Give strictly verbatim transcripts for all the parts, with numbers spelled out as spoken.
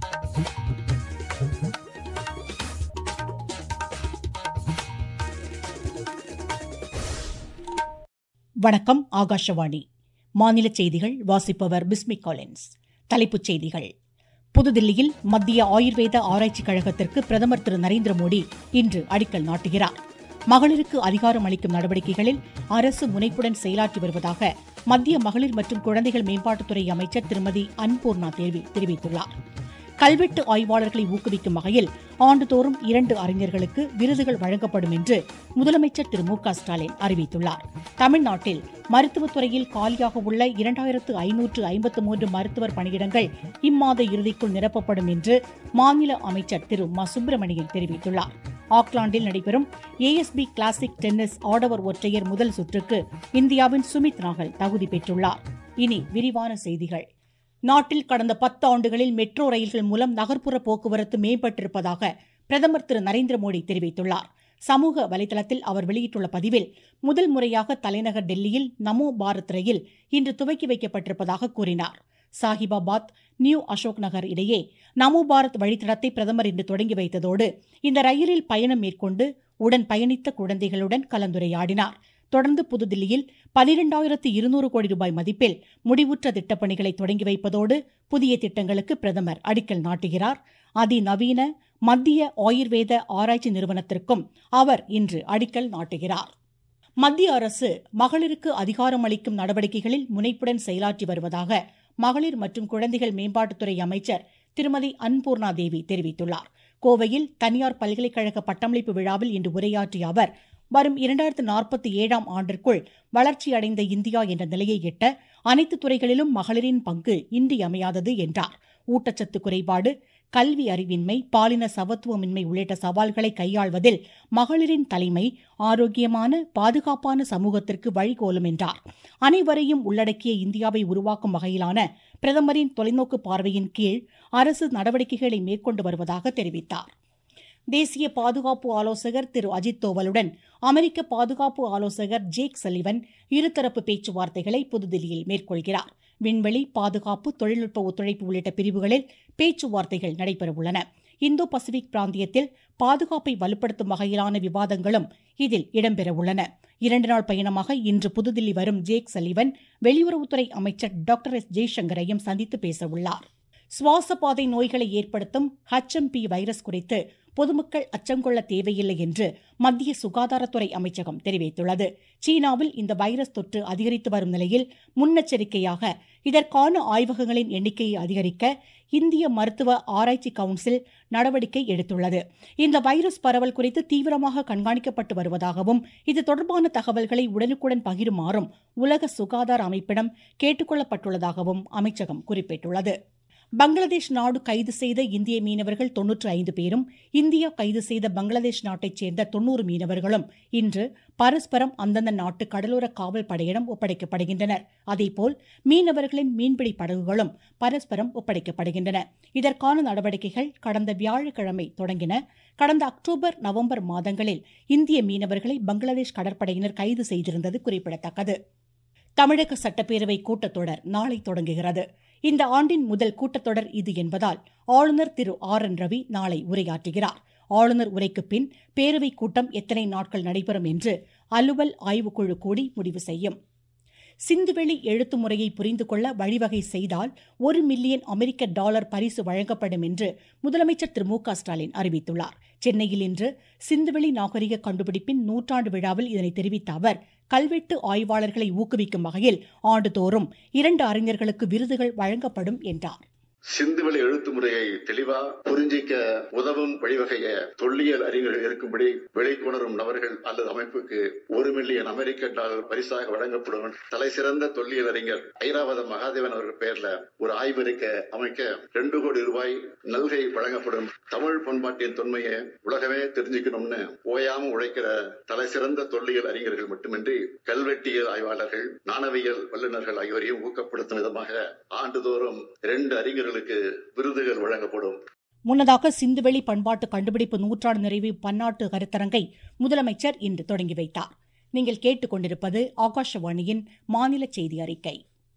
வணக்கம். ஆகாஷவாணி மாநில செய்திகள். வாசிப்பவர் பிஸ்மி காலின்ஸ். தலைப்புச் செய்திகள். புதுதில்லியில் மத்திய ஆயுர்வேத ஆராய்ச்சி கழகத்திற்கு பிரதமர் திரு நரேந்திர மோடி இன்று அடிக்கல் நாட்டுகிறார். மகளிருக்கு அதிகாரம் அளிக்கும் நடவடிக்கைகளில் அரசு முனைப்புடன் செயலாற்றி வருவதாக மத்திய மகளிர் மற்றும் குழந்தைகள் மேம்பாட்டுத்துறை அமைச்சர் திருமதி அன்பூர்ணா தேவி தெரிவித்துள்ளார். கல்வெட்டு ஆய்வாளர்களை ஊக்குவிக்கும் வகையில் ஆண்டுதோறும் இரண்டு அறிஞர்களுக்கு விருதுகள் வழங்கப்படும் என்று முதலமைச்சர் திரு மு க ஸ்டாலின் அறிவித்துள்ளார். தமிழ்நாட்டில் மருத்துவத்துறையில் காலியாக உள்ள இரண்டாயிரத்து ஐநூற்று ஐம்பத்து மூன்று மருத்துவர் பணியிடங்கள் இம்மாத இறுதிக்குள் நிரப்பப்படும் என்று மாநில அமைச்சர் திரு ம சுப்பிரமணியன் தெரிவித்துள்ளார். ஆக்லாந்தில் நடைபெறும் A S B classic tennis ஆடவர் ஒற்றையர் முதல் சுற்றுக்கு இந்தியாவின் சுமித் நாகல் தகுதி பெற்றுள்ளார். இனி விரிவான செய்திகள். நாட்டில் கடந்த பத்து ஆண்டுகளில் மெட்ரோ ரயில்கள் மூலம் நகர்ப்புற போக்குவரத்து மேம்பட்டிருப்பதாக பிரதமர் திரு நரேந்திர மோடி தெரிவித்துள்ளார். சமூக வலைதளத்தில் அவர் வெளியிட்டுள்ள பதிவில், முதல் முறையாக தலைநகர் டெல்லியில் நமோ பாரத் ரயில் இன்று துவக்கி வைக்கப்பட்டிருப்பதாக கூறினார். சாஹிபாபாத் நியூ அசோக் நகர் இடையே நமோ பாரத் வழித்தடத்தை பிரதமர் இன்று தொடங்கி வைத்ததோடு இந்த ரயிலில் பயணம் மேற்கொண்டு உடன் பயணித்த குழந்தைகளுடன் கலந்துரையாடினார். தொடர்ந்து புதுதில்லியில் பனிரெண்டாயிரத்து இருநூறு கோடி ரூபாய் மதிப்பில் முடிவுற்ற திட்டப்பணிகளை தொடங்கி வைப்பதோடு புதிய திட்டங்களுக்கு பிரதமர் அடிக்கல் நாட்டுகிறார். அதிநவீன மத்திய ஆயுர்வேத ஆராய்ச்சி நிறுவனத்திற்கும் அவர் இன்று அடிக்கல் நாட்டுகிறார். மத்திய அரசு மகளிருக்கு அதிகாரம் அளிக்கும் நடவடிக்கைகளில் முனைப்புடன் செயலாற்றி வருவதாக மகளிர் மற்றும் குழந்தைகள் மேம்பாட்டுத்துறை அமைச்சர் திருமதி அன்பூர்ணா தேவி தெரிவித்துள்ளார். கோவையில் தனியார் பல்கலைக்கழக பட்டமளிப்பு விழாவில் இன்று உரையாற்றிய அவர், வரும் இரண்டாயிரத்து நாற்பத்தி ஏழாம் ஆண்டிற்குள் வளர்ச்சியடைந்த இந்தியா என்ற நிலையை எட்ட அனைத்து துறைகளிலும் மகளிரின் பங்கு இன்றியமையாதது என்றார். ஊட்டச்சத்து குறைபாடு, கல்வி அறிவின்மை, பாலின சமத்துவமின்மை உள்ளிட்ட சவால்களை கையாள்வதில் மகளிரின் தலைமை ஆரோக்கியமான பாதுகாப்பான சமூகத்திற்கு வழிகோலும் என்றார். அனைவரையும் உள்ளடக்கிய இந்தியாவை உருவாக்கும் வகையிலான பிரதமரின் தொலைநோக்கு பார்வையின் கீழ் அரசு நடவடிக்கைகளை மேற்கொண்டு வருவதாக தெரிவித்தார். தேசிய பாதுகாப்பு ஆலோசகர் திரு அஜித் தோவலுடன் அமெரிக்க பாதுகாப்பு ஆலோசகர் ஜேக் சலிவன் இருதரப்பு பேச்சுவார்த்தைகளை புதுதில்லியில் மேற்கொள்கிறார். விண்வெளி பாதுகாப்பு, தொழில்நுட்ப ஒத்துழைப்பு உள்ளிட்ட பிரிவுகளில் பேச்சுவார்த்தைகள் நடைபெறவுள்ளன. இந்தோ பசிபிக் பிராந்தியத்தில் பாதுகாப்பை வலுப்படுத்தும் வகையிலான விவாதங்களும் இதில் இடம்பெறவுள்ளன. இரண்டு நாள் பயணமாக இன்று புதுதில்லி வரும் ஜேக் சலிவன் வெளியுறவுத்துறை அமைச்சர் டாக்டர் எஸ் ஜெய்சங்கரையும் சந்தித்து பேசவுள்ளார். சுவாச பாதை நோய்களை ஏற்படுத்தும் ஹெச் எம் பி வைரஸ் குறித்து பொதுமக்கள் அச்சம் கொள்ள தேவையில்லை என்று மத்திய சுகாதாரத்துறை அமைச்சகம் தெரிவித்துள்ளது. சீனாவில் இந்த வைரஸ் தொற்று அதிகரித்து வரும் நிலையில் முன்னெச்சரிக்கையாக இதற்கான ஆய்வகங்களின் எண்ணிக்கையை அதிகரிக்க இந்திய மருத்துவ ஆராய்ச்சி கவுன்சில் நடவடிக்கை எடுத்துள்ளது. இந்த வைரஸ் பரவல் குறித்து தீவிரமாக கண்காணிக்கப்பட்டு வருவதாகவும் இது தொடர்பான தகவல்களை உடனுக்குடன் பகிருமாறும் உலக சுகாதார அமைப்பிடம் கேட்டுக்கொள்ளப்பட்டுள்ளதாகவும் அமைச்சகம் குறிப்பிட்டுள்ளது. பங்களாதேஷ் நாடு கைது செய்த இந்திய மீனவர்கள் தொன்னூற்று ஐந்து பேரும் இந்தியா கைது செய்த பங்களாதேஷ் நாட்டைச் சேர்ந்த தொன்னூறு மீனவர்களும் இன்று பரஸ்பரம் அந்தந்த நாட்டு கடலோர காவல் படையிடம் ஒப்படைக்கப்படுகின்றனர். அதேபோல் மீனவர்களின் மீன்பிடி படகுகளும் பரஸ்பரம் ஒப்படைக்கப்படுகின்றன. இதற்கான நடவடிக்கைகள் கடந்த வியாழக்கிழமை தொடங்கின. கடந்த அக்டோபர் நவம்பர் மாதங்களில் இந்திய மீனவர்களை பங்களாதேஷ் கடற்படையினர் கைது செய்திருந்தது குறிப்பிடத்தக்கது. தமிழக சட்டப்பேரவை கூட்டத்தொடர் நாளை தொடங்குகிறது. இந்த ஆண்டின் முதல் கூட்டத்தொடர் இது என்பதால் ஆளுநர் திரு ஆர் என் ரவி நாளை உரையாற்றுகிறார். ஆளுநர் உரைக்கு பின் பேரவை கூட்டம் எத்தனை நாட்கள் நடைபெறும் என்று அலுவல் ஆய்வுக்குழு கூடி முடிவு செய்யும். சிந்துவெளி எழுத்து முறையை புரிந்து கொள்ள வழிவகை செய்தால் ஒரு மில்லியன் அமெரிக்க டாலர் பரிசு வழங்கப்படும் என்று முதலமைச்சர் திரு மு க ஸ்டாலின் அறிவித்துள்ளார். சென்னையில் இன்று சிந்துவெளி நாகரிக கண்டுபிடிப்பின் நூற்றாண்டு விழாவில் இதனை தெரிவித்த அவர், கல்வெட்டு ஆய்வாளர்களை ஊக்குவிக்கும் வகையில் ஆண்டுதோறும் இரண்டு அறிஞர்களுக்கு விருதுகள் வழங்கப்படும் என்றார். சிந்துவெளி எழுத்து முறையை தெளிவா புரிஞ்சிக்க உதவும் வழிவகைய தொல்லியல் அறிஞர்கள் இருக்கும்படி வெளிக்கொணரும் நபர்கள் அல்லது அமைப்புக்கு ஒரு மில்லியன் அமெரிக்க டாலர் பரிசாக வழங்கப்படும். தலை சிறந்த தொல்லியல் அறிஞர் ஐராவத மகாதேவன் அவர்கள் பெயர்ல ஒரு ஆய்வறிக்கை அமைக்க இரண்டு கோடி ரூபாய் நல்கை வழங்கப்படும். தமிழ் பண்பாட்டின் தொன்மையை உலகமே தெரிஞ்சுக்கணும்னு ஓயாம உழைக்கிற தலை சிறந்த தொல்லியல் அறிஞர்கள் மட்டுமின்றி கல்வெட்டியல் ஆய்வாளர்கள், நாணவியல் வல்லுநர்கள் ஆகியோரையும் ஊக்கப்படுத்தும் விதமாக ஆண்டுதோறும் இரண்டு அறிஞர்கள் விருதுகள் வழங்கப்படும். முன்னதாக சிந்துவெளி பண்பாட்டு கண்டுபிடிப்பு நூற்றாண்டு நிறைவு பன்னாட்டு கருத்தரங்கை முதலமைச்சர் இன்று தொடங்கி வைத்தார். நீங்கள் கேட்டுக்கொண்டிருப்பது ஆகாஷவாணியின் மாநில செய்தி அறிக்கை.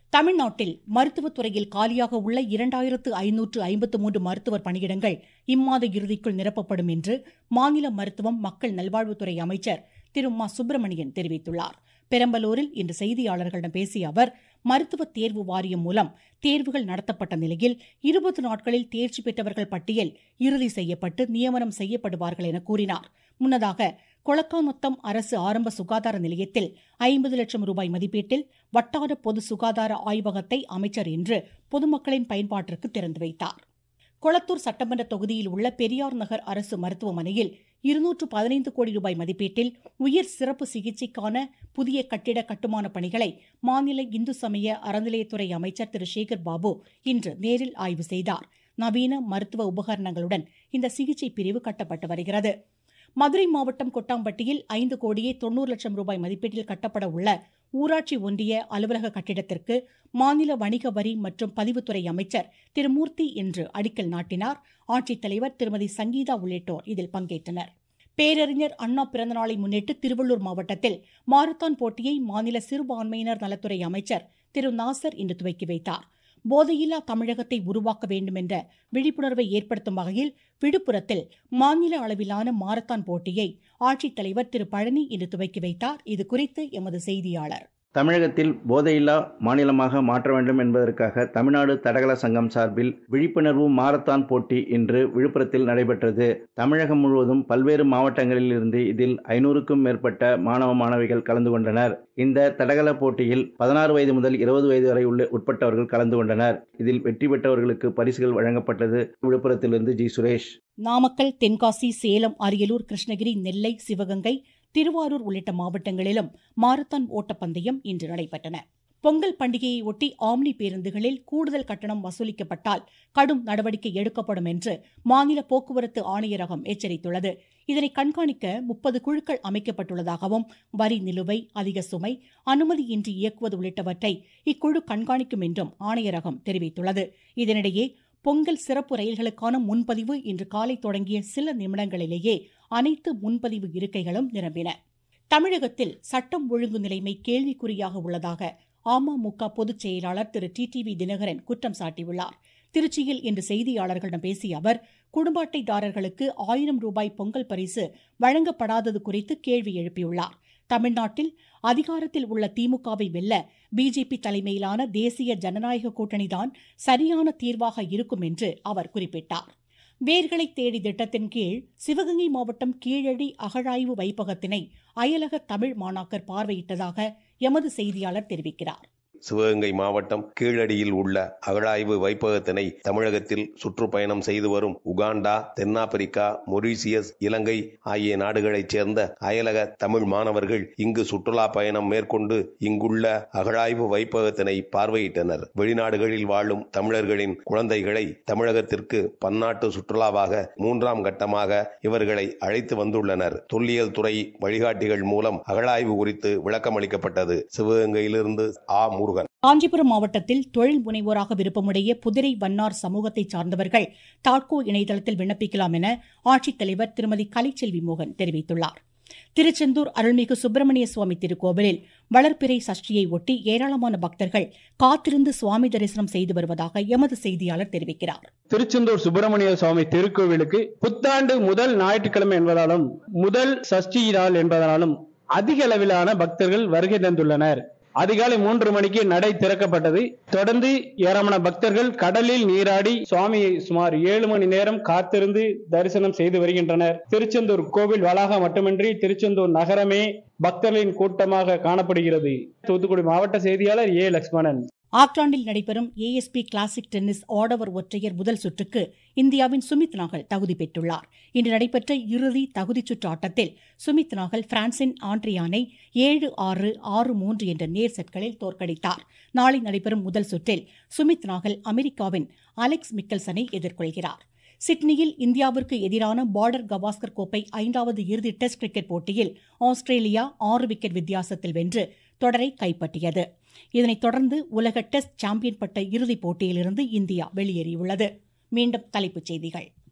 தமிழ்நாட்டில் மருத்துவத்துறையில் காலியாக உள்ள இரண்டாயிரத்து ஐநூற்று ஐம்பத்து மூன்று மருத்துவர் பணியிடங்கள் இம்மாத இறுதிக்குள் நிரப்பப்படும் என்று மாநில மருத்துவம் மக்கள் நல்வாழ்வுத்துறை அமைச்சர் திரு மா சுப்பிரமணியன் தெரிவித்துள்ளார். பெரம்பலூரில் இன்று செய்தியாளர்களிடம் பேசிய அவர், மருத்துவ தேர்வு வாரியம் மூலம் தேர்வுகள் நடத்தப்பட்ட நிலையில் இருபது நாட்களில் தேர்ச்சி பெற்றவர்கள் பட்டியல் இறுதி செய்யப்பட்டு நியமனம் செய்யப்படுவார்கள் என கூறினார். முன்னதாக கொளக்காநத்தம் அரசு ஆரம்ப சுகாதார நிலையத்தில் ஐம்பது லட்சம் ரூபாய் மதிப்பீட்டில் வட்டார பொது சுகாதார ஆய்வகத்தை அமைச்சர் இன்று பொதுமக்களின் பயன்பாட்டிற்கு திறந்து வைத்தார். கொளத்தூர் சட்டமன்ற தொகுதியில் உள்ள பெரியார் நகர் அரசு மருத்துவமனையில் இருநூற்று பதினைந்து கோடி ரூபாய் மதிப்பீட்டில் உயர் சிறப்பு சிகிச்சைக்கான புதிய கட்டிட கட்டுமான பணிகளை மாநில இந்து சமய அறநிலையத்துறை அமைச்சர் திரு சேகர் பாபு இன்று நேரில் ஆய்வு செய்தார். நவீன மருத்துவ உபகரணங்களுடன் இந்த சிகிச்சை பிரிவு கட்டப்பட்டு வருகிறது. மதுரை மாவட்டம் கொட்டாம்பட்டியில் ஐந்து கோடியே தொன்னூறு லட்சம் ரூபாய் மதிப்பீட்டில் கட்டப்பட உள்ள ஊராட்சி ஒன்றிய அலுவலக கட்டிடத்திற்கு மாநில வணிக வரி மற்றும் பதிவுத்துறை அமைச்சர் திரு மூர்த்தி இன்று அடிக்கல் நாட்டினார். ஆட்சித்தலைவர் திருமதி சங்கீதா உள்ளிட்டோர் இதில் பங்கேற்றனர். பேரறிஞர் அண்ணா பிறந்தநாளை முன்னிட்டு திருவள்ளூர் மாவட்டத்தில் மாரத்தான் போட்டியை மாநில சிறுபான்மையினர் நலத்துறை அமைச்சர் திரு நாசர் இன்று துவக்கி வைத்தார். போதையில்லா தமிழகத்தை உருவாக்க வேண்டும் என்ற விழிப்புணர்வை ஏற்படுத்தும் வகையில் விழுப்புரத்தில் மாநில அளவிலான மாரத்தான் போட்டியை ஆட்சித்தலைவர் திரு பழனி இன்று துவக்கி வைத்தார். இதுகுறித்து எமது செய்தியாளர். தமிழகத்தில் போதையில்லா மாநிலமாக மாற்ற வேண்டும் என்பதற்காக தமிழ்நாடு தடகள சங்கம் சார்பில் விழிப்புணர்வு மாரத்தான் போட்டி இன்று விழுப்புரத்தில் நடைபெற்றது. தமிழகம் முழுவதும் பல்வேறு மாவட்டங்களில் இருந்து இதில் ஐநூறுக்கும் மேற்பட்ட மாணவ மாணவிகள் கலந்து கொண்டனர். இந்த தடகள போட்டியில் பதினாறு வயது முதல் இருபது வயது வரை உள்ள உட்பட்டவர்கள் கலந்து கொண்டனர். இதில் வெற்றி பெற்றவர்களுக்கு பரிசுகள் வழங்கப்பட்டது. விழுப்புரத்திலிருந்து ஜி சுரேஷ். நாமக்கல், தென்காசி, சேலம், அரியலூர், கிருஷ்ணகிரி, நெல்லை, சிவகங்கை, திருவாரூர் உள்ளிட்ட மாவட்டங்களிலும் மாரத்தான் ஓட்டப்பந்தயம் இன்று நடைபெற்றன. பொங்கல் பண்டிகையை ஒட்டி ஆம்னி பேருந்துகளில் கூடுதல் கட்டணம் வசூலிக்கப்பட்டால் கடும் நடவடிக்கை எடுக்கப்படும் என்று மாநில போக்குவரத்து ஆணையரகம் எச்சரித்துள்ளது. இதனை கண்காணிக்க முப்பது குழுக்கள் அமைக்கப்பட்டுள்ளதாகவும் வரி நிலுவை, அதிக சுமை, அனுமதியின்றி இயக்குவது உள்ளிட்டவற்றை இக்குழு கண்காணிக்கும் என்றும் ஆணையரகம் தெரிவித்துள்ளது. இதனிடையே பொங்கல் சிறப்பு ரயில்களுக்கான முன்பதிவு இன்று காலை தொடங்கிய சில நிமிடங்களிலேயே அனைத்து முன்பதிவு இருக்கைகளும் நிரம்பின. தமிழகத்தில் சட்டம் ஒழுங்கு நிலைமை கேள்விக்குறியாக உள்ளதாக அமமுக பொதுச் செயலாளர் திரு டி டி வி தினகரன் குற்றம் சாட்டியுள்ளார். திருச்சியில் இன்று செய்தியாளர்களிடம் பேசிய அவர், குடும்ப அட்டைதாரர்களுக்கு ஆயிரம் ரூபாய் பொங்கல் பரிசு வழங்கப்படாதது குறித்து கேள்வி எழுப்பியுள்ளார். தமிழ்நாட்டில் அதிகாரத்தில் உள்ள திமுகவை வெல்ல பிஜேபி தலைமையிலான தேசிய ஜனநாயக கூட்டணிதான் சரியான தீர்வாக இருக்கும் என்று அவர் குறிப்பிட்டார். வேர்களை தேடி திட்டத்தின் கீழ் சிவகங்கை மாவட்டம் கீழடி அகழாய்வு வைப்பகத்தினை அயலக தமிழ் மாணாக்கர் பார்வையிட்டதாக எமது செய்தியாளர் தெரிவிக்கிறார். சிவகங்கை மாவட்டம் கீழடியில் உள்ள அகழாய்வு வைப்பகத்தினை தமிழகத்தில் சுற்றுப்பயணம் செய்து வரும் உகாண்டா, தென்னாப்பிரிக்கா, மொரீசியஸ், இலங்கை ஆகிய நாடுகளைச் சேர்ந்த அயலக தமிழ் மாணவர்கள் இங்கு சுற்றுலா பயணம் மேற்கொண்டு இங்குள்ள அகழாய்வு வைப்பகத்தினை பார்வையிட்டனர். வெளிநாடுகளில் வாழும் தமிழர்களின் குழந்தைகளை தமிழகத்திற்கு பன்னாட்டு சுற்றுலாவாக மூன்றாம் கட்டமாக இவர்களை அழைத்து வந்துள்ளனர். தொல்லியல் துறை வழிகாட்டிகள் மூலம் அகழாய்வு குறித்து விளக்கமளிக்கப்பட்டது. சிவகங்கையிலிருந்து ஆ முருகன். காஞ்சிபுரம் மாவட்டத்தில் தொழில் முனைவோராக விருப்பமுடைய புதிரை வண்ணார் சமூகத்தை சார்ந்தவர்கள் தாட்கோ இணையதளத்தில் விண்ணப்பிக்கலாம் என ஆட்சித்தலைவர் திருமதி கலைச்செல்வி மோகன் தெரிவித்துள்ளார். திருச்செந்தூர் அருள்மிகு சுப்பிரமணிய சுவாமி திருக்கோவிலில் வளர்பிறை சஷ்டியை ஒட்டி ஏராளமான பக்தர்கள் காத்திருந்து சுவாமி தரிசனம் செய்து வருவதாக எமது செய்தியாளர் தெரிவிக்கிறார். திருச்செந்தூர் சுப்பிரமணிய சுவாமி திருக்கோவிலுக்கு புத்தாண்டு முதல் ஞாயிற்றுக்கிழமை என்பதாலும் முதல் சஷ்டி நாள் என்பதனாலும் அதிக அளவிலான பக்தர்கள் வருகை தந்துள்ளனர். அதிகாலை மூன்று மணிக்கு நடை திறக்கப்பட்டது. தொடர்ந்து ஏராளமான பக்தர்கள் கடலில் நீராடி சுவாமியை சுமார் ஏழு மணி நேரம் காத்திருந்து தரிசனம் செய்து வருகின்றனர். திருச்செந்தூர் கோவில் வளாகம் மட்டுமின்றி திருச்செந்தூர் நகரமே பக்தர்களின் கூட்டமாக காணப்படுகிறது. தூத்துக்குடி மாவட்ட செய்தியாளர் ஏ லட்சுமணன். ஆக்லாந்தில் நடைபெறும் ஏஎஸ்பி கிளாசிக் டென்னிஸ் ஆடவர் ஒற்றையர் முதல் சுற்றுக்கு இந்தியாவின் சுமித் நாகல் தகுதி பெற்றுள்ளார். இன்று நடைபெற்ற இறுதி தகுதிச் சுற்று ஆட்டத்தில் சுமித் நாகல் பிரான்சின் ஆண்ட்ரியானை ஏழு ஆறு, ஆறு மூன்று என்ற நேர் செட்களில் தோற்கடித்தார். நாளை நடைபெறும் முதல் சுற்றில் சுமித் நாகல் அமெரிக்காவின் அலெக்ஸ் மிக்கல்சனை எதிர்கொள்கிறார். சிட்னியில் இந்தியாவிற்கு எதிரான பார்டர் கவாஸ்கர் கோப்பை ஐந்தாவது இறுதி டெஸ்ட் கிரிக்கெட் போட்டியில் ஆஸ்திரேலியா ஆறு விக்கெட் வித்தியாசத்தில் வென்று தொடரை கைப்பற்றியது. இதனைத் தொடர்ந்து உலக டெஸ்ட் சாம்பியன் பட்ட இறுதிப் போட்டியிலிருந்து இந்தியா வெளியேறியுள்ளது. மீண்டும் தலைப்புச் செய்திகள்.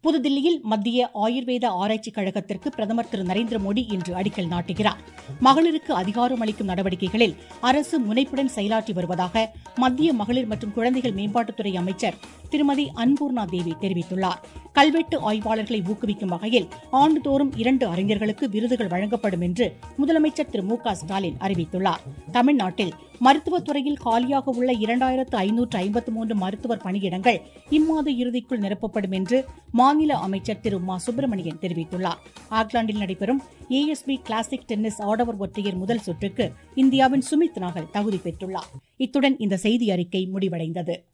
புதுதில்லியில் மத்திய ஆயுர்வேத ஆராய்ச்சி கழகத்திற்கு பிரதமர் திரு நரேந்திர மோடி இன்று அடிக்கல் நாட்டுகிறார். மகளிருக்கு அதிகாரம் அளிக்கும் நடவடிக்கைகளில் அரசு முனைப்புடன் செயலாற்றி வருவதாக மத்திய மகளிர் மற்றும் குழந்தைகள் மேம்பாட்டுத்துறை அமைச்சர் திருமதி அன்பூர்ணா தேவி தெரிவித்துள்ளார். கல்வெட்டு ஆய்வாளர்களை ஊக்குவிக்கும் வகையில் ஆண்டுதோறும் இரண்டு அறிஞர்களுக்கு விருதுகள் வழங்கப்படும் என்று முதலமைச்சர் திரு மு க ஸ்டாலின் அறிவித்துள்ளார். தமிழ்நாட்டில் மருத்துவத்துறையில் காலியாக உள்ள இரண்டாயிரத்து ஐநூற்று ஐம்பத்து மூன்று மருத்துவர் பணியிடங்கள் இம்மாத இறுதிக்குள் நிரப்பப்படும் என்று மாநில அமைச்சர் திரு மா சுப்பிரமணியன் தெரிவித்துள்ளார். ஆக்லாந்தில் நடைபெறும் A S B classic tennis ஆடவர் ஒற்றையர் முதல் சுற்றுக்கு இந்தியாவின் சுமித் நாகல் தகுதி பெற்றுள்ளார். இத்துடன் இந்த செய்தி அறிக்கை முடிவடைந்தது.